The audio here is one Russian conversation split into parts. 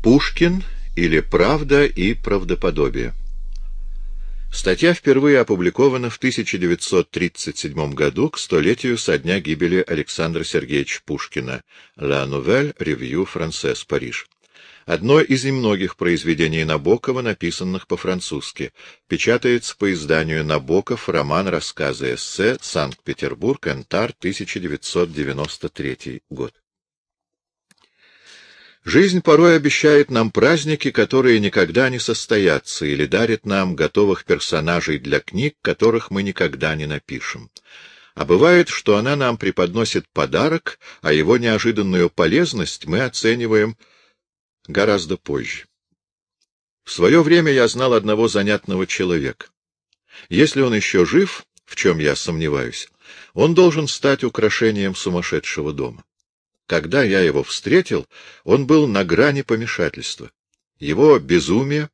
Пушкин или «Правда и правдоподобие». Статья впервые опубликована в 1937 году к столетию со дня гибели Александра Сергеевича Пушкина. La Nouvelle Revue Française, Париж. Одно из немногих произведений Набокова, написанных по-французски. Печатается по изданию «Набоков. Роман, рассказы, эссе. Санкт-Петербург. Энтар. 1993 год». Жизнь порой обещает нам праздники, которые никогда не состоятся, или дарит нам готовых персонажей для книг, которых мы никогда не напишем. А бывает, что она нам преподносит подарок, а его неожиданную полезность мы оцениваем гораздо позже. В свое время я знал одного занятного человека. Если он еще жив, в чем я сомневаюсь, он должен стать украшением сумасшедшего дома. Когда я его встретил, он был на грани помешательства. Его безумие,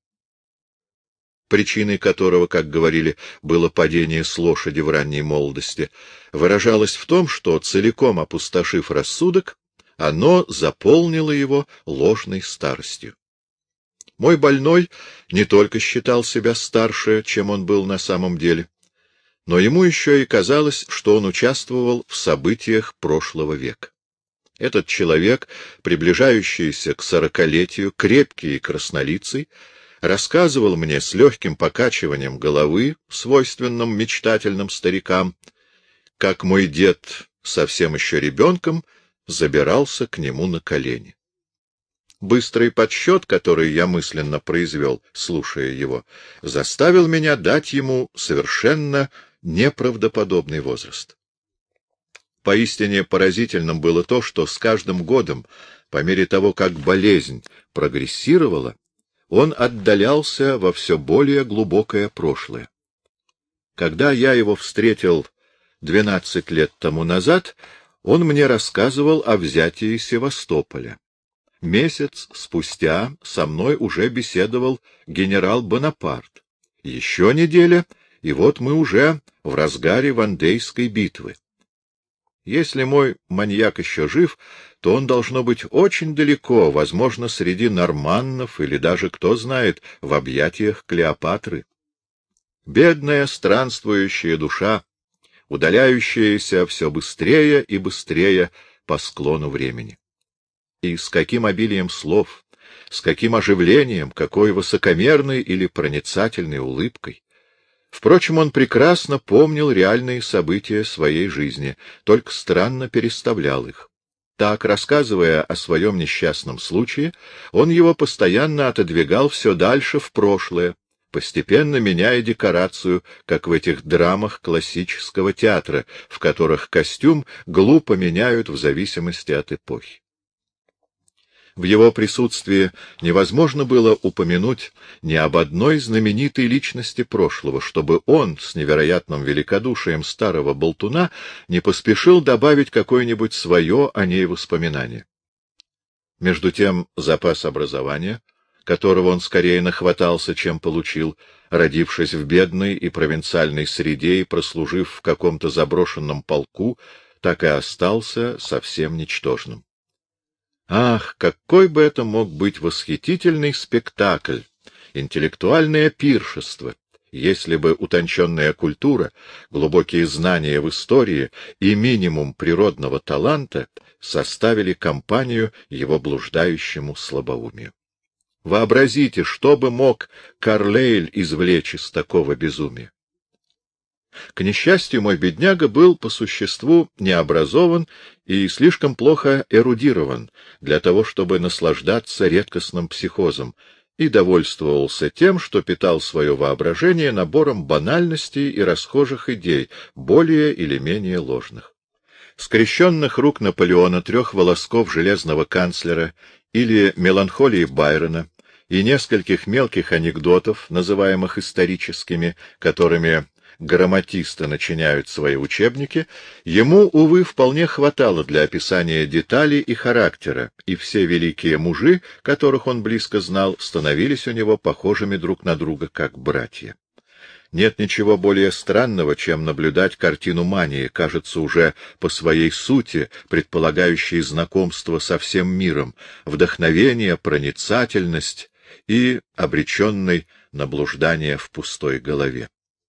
причиной которого, как говорили, было падение с лошади в ранней молодости, выражалось в том, что, целиком опустошив рассудок, оно заполнило его ложной старостью. Мой больной не только считал себя старше, чем он был на самом деле, но ему еще и казалось, что он участвовал в событиях прошлого века. Этот человек, приближающийся к 40-летию, крепкий и краснолицый, рассказывал мне с легким покачиванием головы, свойственным мечтательным старикам, как мой дед, совсем еще ребенком, забирался к нему на колени. Быстрый подсчет, который я мысленно произвел, слушая его, заставил меня дать ему совершенно неправдоподобный возраст. Поистине поразительным было то, что с каждым годом, по мере того, как болезнь прогрессировала, он отдалялся во все более глубокое прошлое. Когда я его встретил 12 лет тому назад, он мне рассказывал о взятии Севастополя. Месяц спустя со мной уже беседовал генерал Бонапарт. Еще неделя, и вот мы уже в разгаре Вандейской битвы. Если мой маньяк еще жив, то он должно быть очень далеко, возможно, среди норманнов или даже, кто знает, в объятиях Клеопатры. Бедная странствующая душа, удаляющаяся все быстрее и быстрее по склону времени. И с каким обилием слов, с каким оживлением, какой высокомерной или проницательной улыбкой. Впрочем, он прекрасно помнил реальные события своей жизни, только странно переставлял их. Так, рассказывая о своем несчастном случае, он его постоянно отодвигал все дальше в прошлое, постепенно меняя декорацию, как в этих драмах классического театра, в которых костюм глупо меняют в зависимости от эпохи. В его присутствии невозможно было упомянуть ни об одной знаменитой личности прошлого, чтобы он, с невероятным великодушием старого болтуна, не поспешил добавить какое-нибудь свое о ней воспоминание. Между тем запас образования, которого он скорее нахватался, чем получил, родившись в бедной и провинциальной среде и прослужив в каком-то заброшенном полку, так и остался совсем ничтожным. Ах, какой бы это мог быть восхитительный спектакль, интеллектуальное пиршество, если бы утонченная культура, глубокие знания в истории и минимум природного таланта составили компанию его блуждающему слабоумию. Вообразите, что бы мог Карлейль извлечь из такого безумия. К несчастью, мой бедняга был по существу необразован и слишком плохо эрудирован для того, чтобы наслаждаться редкостным психозом, и довольствовался тем, что питал свое воображение набором банальностей и расхожих идей, более или менее ложных. Скрещенных рук Наполеона, 3 волосков железного канцлера или меланхолии Байрона и нескольких мелких анекдотов, называемых историческими, которыми грамматисты начиняют свои учебники, ему, увы, вполне хватало для описания деталей и характера, и все великие мужи, которых он близко знал, становились у него похожими друг на друга, как братья. Нет ничего более странного, чем наблюдать картину мании, кажется, уже по своей сути, предполагающей знакомство со всем миром, вдохновение, проницательность и обреченный на блуждание в пустой голове.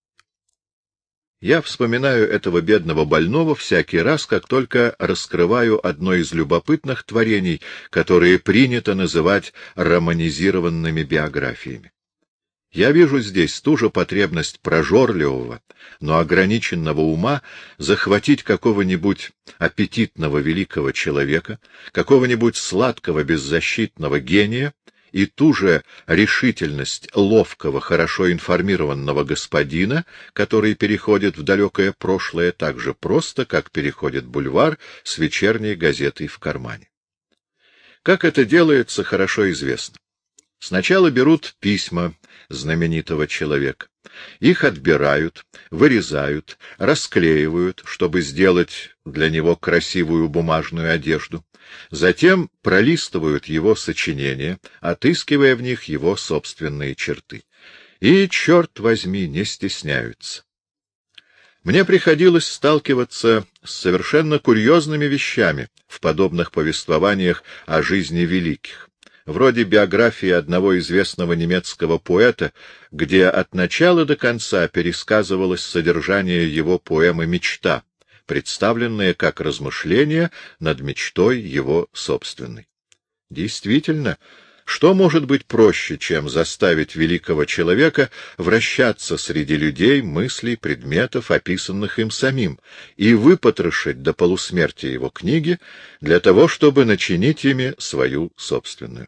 Я вспоминаю этого бедного больного всякий раз, как только раскрываю одно из любопытных творений, которые принято называть романизированными биографиями. Я вижу здесь ту же потребность прожорливого, но ограниченного ума захватить какого-нибудь аппетитного великого человека, какого-нибудь сладкого беззащитного гения и ту же решительность ловкого, хорошо информированного господина, который переходит в далекое прошлое так же просто, как переходит бульвар с вечерней газетой в кармане. Как это делается, хорошо известно. Сначала берут письма знаменитого человека. Их отбирают, вырезают, расклеивают, чтобы сделать для него красивую бумажную одежду. Затем пролистывают его сочинения, отыскивая в них его собственные черты. И, черт возьми, не стесняются. Мне приходилось сталкиваться с совершенно курьезными вещами в подобных повествованиях о жизни великих, вроде биографии одного известного немецкого поэта, где от начала до конца пересказывалось содержание его поэмы «Мечта», представленное как размышление над мечтой его собственной. Действительно, что может быть проще, чем заставить великого человека вращаться среди людей, мыслей, предметов, описанных им самим, и выпотрошить до полусмерти его книги для того, чтобы начинить ими свою собственную?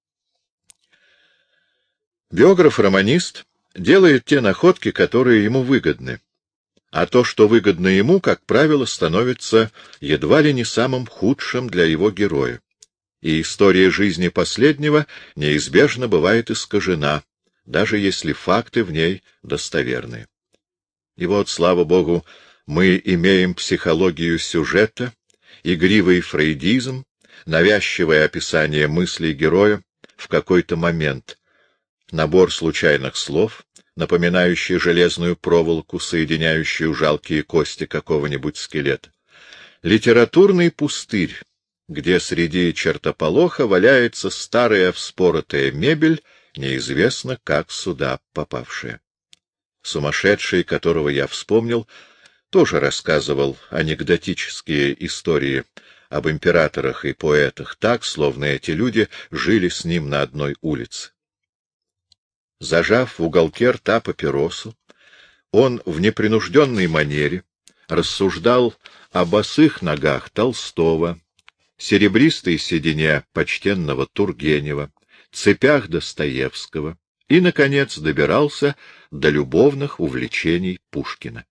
Биограф-романист делает те находки, которые ему выгодны, а то, что выгодно ему, как правило, становится едва ли не самым худшим для его героя. И история жизни последнего неизбежно бывает искажена, даже если факты в ней достоверные. И вот, слава Богу, мы имеем психологию сюжета, игривый фрейдизм, навязчивое описание мыслей героя в какой-то момент, набор случайных слов, напоминающий железную проволоку, соединяющую жалкие кости какого-нибудь скелета. Литературный пустырь, где среди чертополоха валяется старая вспоротая мебель, неизвестно как сюда попавшая. Сумасшедший, которого я вспомнил, тоже рассказывал анекдотические истории об императорах и поэтах так, словно эти люди жили с ним на одной улице. Зажав в уголке рта папиросу, он в непринужденной манере рассуждал о босых ногах Толстого, серебристой седине почтенного Тургенева, цепях Достоевского и, наконец, добирался до любовных увлечений Пушкина.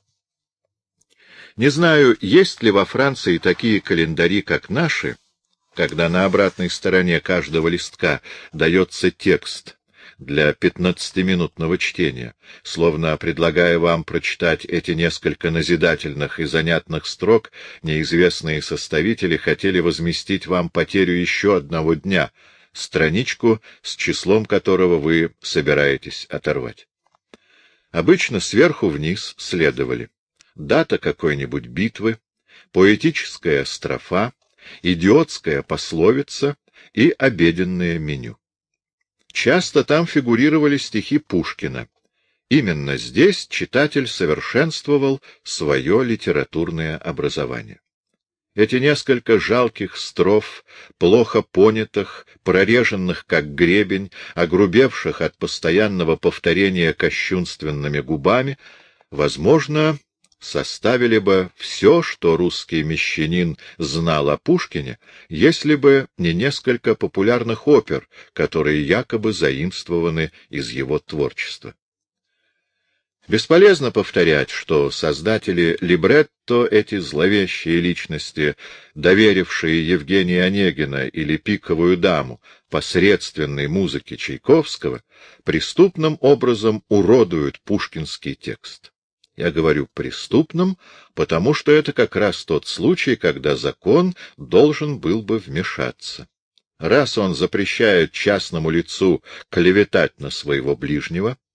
Не знаю, есть ли во Франции такие календари, как наши, когда на обратной стороне каждого листка дается текст для 15-минутного чтения, словно предлагая вам прочитать эти несколько назидательных и занятных строк, неизвестные составители хотели возместить вам потерю еще одного дня, страничку, с числом которого вы собираетесь оторвать. Обычно сверху вниз следовали дата какой-нибудь битвы, поэтическая строфа, идиотская пословица и обеденное меню. Часто там фигурировали стихи Пушкина. Именно здесь читатель совершенствовал свое литературное образование. Эти несколько жалких строф, плохо понятых, прореженных как гребень, огрубевших от постоянного повторения кощунственными губами, возможно, составили бы все, что русский мещанин знал о Пушкине, если бы не несколько популярных опер, которые якобы заимствованы из его творчества. Бесполезно повторять, что создатели либретто, эти зловещие личности, доверившие Евгения Онегина или «Пиковую даму» посредственной музыке Чайковского, преступным образом уродуют пушкинский текст. Я говорю «преступным», потому что это как раз тот случай, когда закон должен был бы вмешаться. Раз он запрещает частному лицу клеветать на своего ближнего,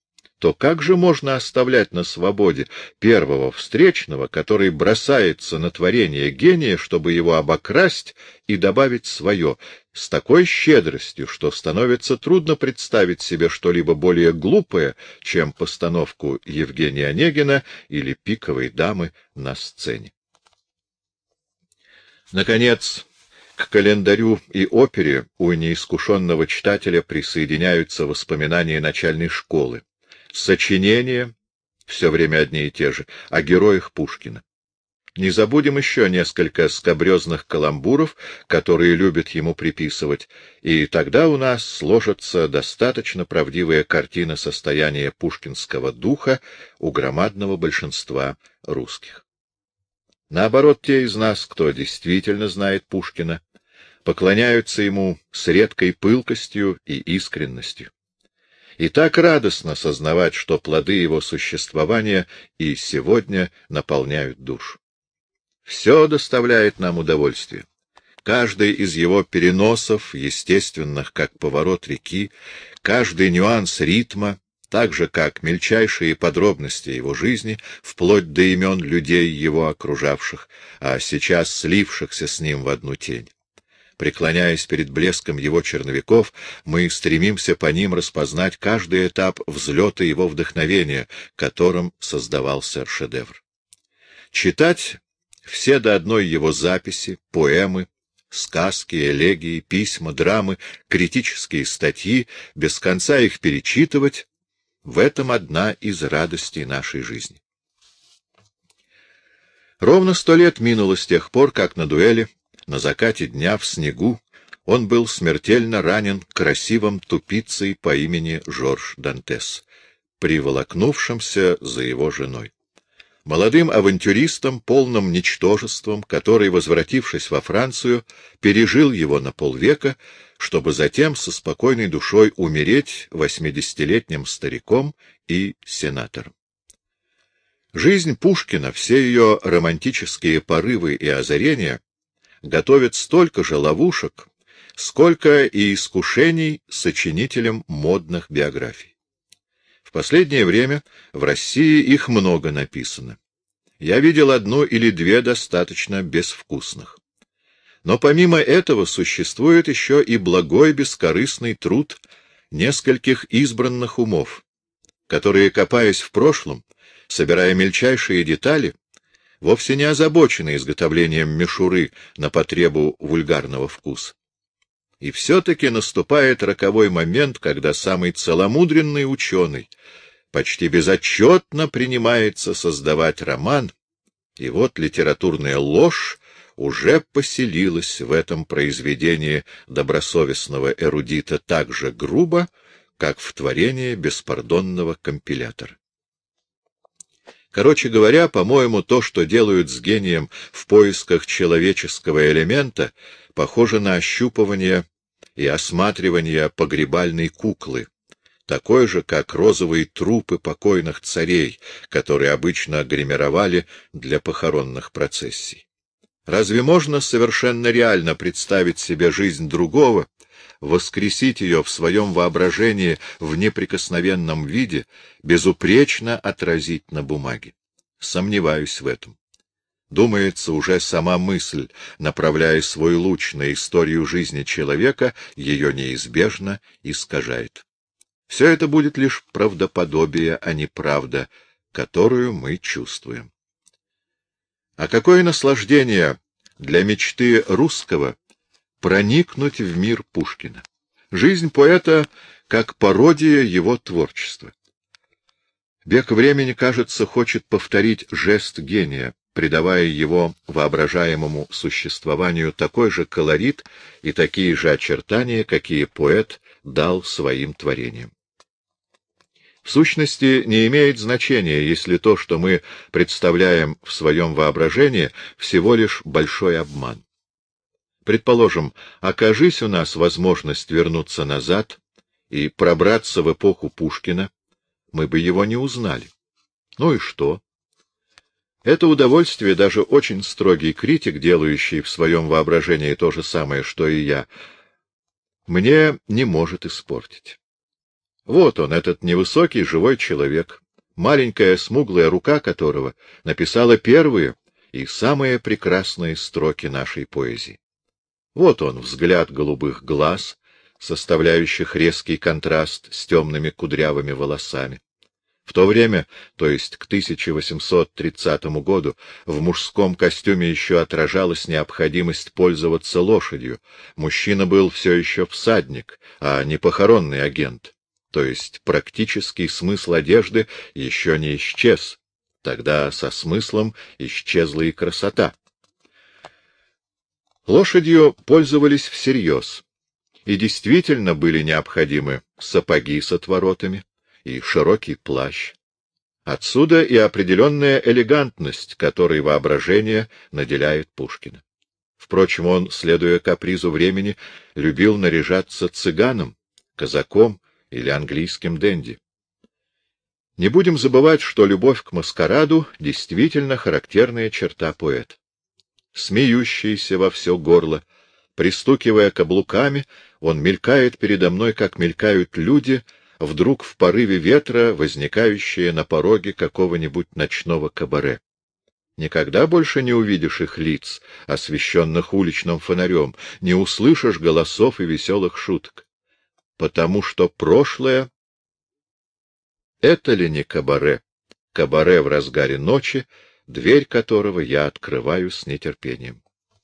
то как же можно оставлять на свободе первого встречного, который бросается на творение гения, чтобы его обокрасть и добавить свое, с такой щедростью, что становится трудно представить себе что-либо более глупое, чем постановку Евгения Онегина или «Пиковой дамы» на сцене? Наконец, к календарю и опере у неискушенного читателя присоединяются воспоминания начальной школы, сочинения, все время одни и те же, о героях Пушкина. Не забудем еще несколько скабрезных каламбуров, которые любят ему приписывать, и тогда у нас сложится достаточно правдивая картина состояния пушкинского духа у громадного большинства русских. Наоборот, те из нас, кто действительно знает Пушкина, поклоняются ему с редкой пылкостью и искренностью. И так радостно сознавать, что плоды его существования и сегодня наполняют душу. Все доставляет нам удовольствие. Каждый из его переносов, естественных, как поворот реки, каждый нюанс ритма, так же, как мельчайшие подробности его жизни, вплоть до имен людей, его окружавших, а сейчас слившихся с ним в одну тень. Преклоняясь перед блеском его черновиков, мы стремимся по ним распознать каждый этап взлета его вдохновения, которым создавался шедевр. Читать все до одной его записи, поэмы, сказки, элегии, письма, драмы, критические статьи, без конца их перечитывать — в этом одна из радостей нашей жизни. Ровно 100 лет минуло с тех пор, как на дуэли, на закате дня в снегу, он был смертельно ранен красивым тупицей по имени Жорж Дантес, приволокнувшимся за его женой. Молодым авантюристом, полным ничтожеством, который, возвратившись во Францию, пережил его на полвека, чтобы затем со спокойной душой умереть 80-летним стариком и сенатором. Жизнь Пушкина, все ее романтические порывы и озарения готовят столько же ловушек, сколько и искушений сочинителям модных биографий. В последнее время в России их много написано. Я видел одну или две достаточно безвкусных. Но помимо этого существует еще и благой бескорыстный труд нескольких избранных умов, которые, копаясь в прошлом, собирая мельчайшие детали, вовсе не озабочены изготовлением мишуры на потребу вульгарного вкуса. И все-таки наступает роковой момент, когда самый целомудренный ученый почти безотчетно принимается создавать роман, и вот литературная ложь уже поселилась в этом произведении добросовестного эрудита так же грубо, как в творении беспардонного компилятора. Короче говоря, по-моему, то, что делают с гением в поисках человеческого элемента, похоже на ощупывание и осматривание погребальной куклы, такой же, как розовые трупы покойных царей, которые обычно гримировали для похоронных процессий. Разве можно совершенно реально представить себе жизнь другого, воскресить ее в своем воображении в неприкосновенном виде, безупречно отразить на бумаге? Сомневаюсь в этом. Думается, уже сама мысль, направляя свой луч на историю жизни человека, ее неизбежно искажает. Все это будет лишь правдоподобие, а не правда, которую мы чувствуем. А какое наслаждение для мечты русского проникнуть в мир Пушкина! Жизнь поэта как пародия его творчества. Бег времени, кажется, хочет повторить жест гения, придавая его воображаемому существованию такой же колорит и такие же очертания, какие поэт дал своим творениям. В сущности, не имеет значения, если то, что мы представляем в своем воображении, всего лишь большой обман. Предположим, окажись у нас возможность вернуться назад и пробраться в эпоху Пушкина, мы бы его не узнали. Ну и что? Это удовольствие даже очень строгий критик, делающий в своем воображении то же самое, что и я, мне не может испортить. Вот он, этот невысокий живой человек, маленькая смуглая рука которого написала первые и самые прекрасные строки нашей поэзии. Вот он, взгляд голубых глаз, составляющих резкий контраст с темными кудрявыми волосами. В то время, то есть к 1830 году, в мужском костюме еще отражалась необходимость пользоваться лошадью. Мужчина был все еще всадник, а не похоронный агент. То есть практический смысл одежды еще не исчез. Тогда со смыслом исчезла и красота. Лошадью пользовались всерьез, и действительно были необходимы сапоги с отворотами и широкий плащ. Отсюда и определенная элегантность, которой воображение наделяет Пушкина. Впрочем, он, следуя капризу времени, любил наряжаться цыганом, казаком или английским денди. Не будем забывать, что любовь к маскараду действительно характерная черта поэта. Смеющийся во все горло, пристукивая каблуками, он мелькает передо мной, как мелькают люди, вдруг в порыве ветра, возникающие на пороге какого-нибудь ночного кабаре. Никогда больше не увидишь их лиц, освещенных уличным фонарем, не услышишь голосов и веселых шуток. Потому что прошлое — это ли не кабаре? Кабаре в разгаре ночи, дверь которого я открываю с нетерпением.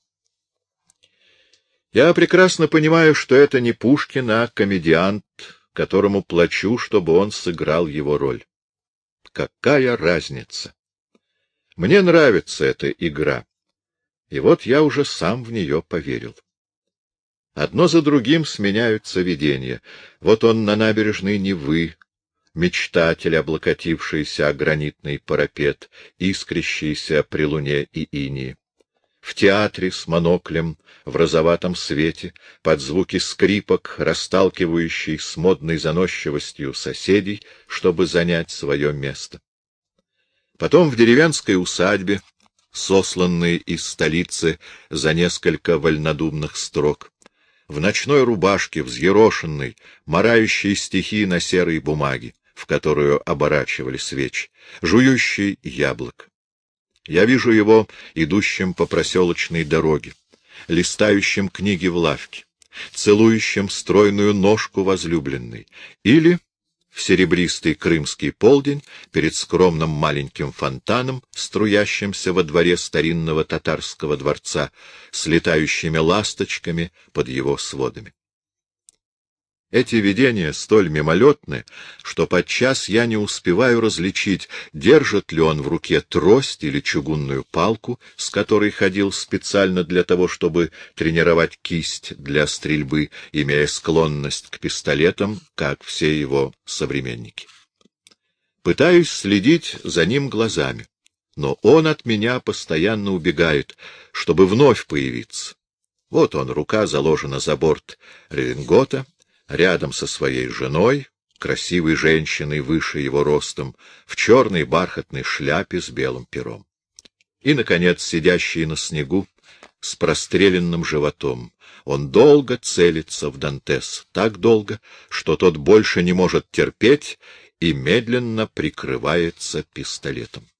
Я прекрасно понимаю, что это не Пушкин, а комедиант, которому плачу, чтобы он сыграл его роль. Какая разница? Мне нравится эта игра, и вот я уже сам в нее поверил. Одно за другим сменяются видения. Вот он на набережной Невы, мечтатель, облокотившийся о гранитный парапет, искрящийся при луне и инии. В театре с моноклем, в розоватом свете, под звуки скрипок, расталкивающий с модной заносчивостью соседей, чтобы занять свое место. Потом в деревенской усадьбе, сосланной из столицы за несколько вольнодумных строк, в ночной рубашке, взъерошенной, марающей стихи на серой бумаге, в которую оборачивали свечи, жующий яблок. Я вижу его идущим по проселочной дороге, листающим книги в лавке, целующим стройную ножку возлюбленной, или в серебристый крымский полдень перед скромным маленьким фонтаном, струящимся во дворе старинного татарского дворца, с летающими ласточками под его сводами. Эти видения столь мимолетны, что подчас я не успеваю различить, держит ли он в руке трость или чугунную палку, с которой ходил специально для того, чтобы тренировать кисть для стрельбы, имея склонность к пистолетам, как все его современники. Пытаюсь следить за ним глазами, но он от меня постоянно убегает, чтобы вновь появиться. Вот он, рука заложена за борт редингота, рядом со своей женой, красивой женщиной выше его ростом, в черной бархатной шляпе с белым пером. И, наконец, сидящий на снегу, с простреленным животом. Он долго целится в Дантес, так долго, что тот больше не может терпеть и медленно прикрывается пистолетом.